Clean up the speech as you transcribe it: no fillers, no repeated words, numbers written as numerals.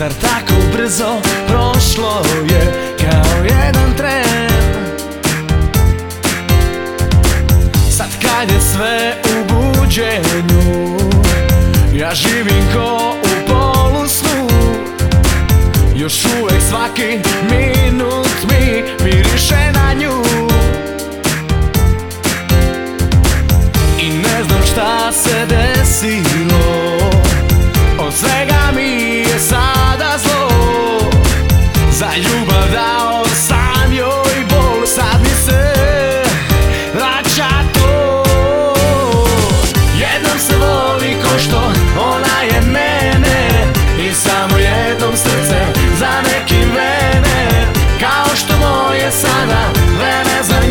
Zar tako brzo prošlo je kao jedan tren? Sad kad je sve u buđenju, ja živim ko u polusnu. Još uvek svaki minut mi miriše na nju. I ne znam šta se desilo, od svega mi je sada zlo. Za ljubav dao sam joj bol, sad mi se vraća to. Jednom se voli ko što ona je mene, i samo jednom srce za nekim vene, kao što moje sada vreme za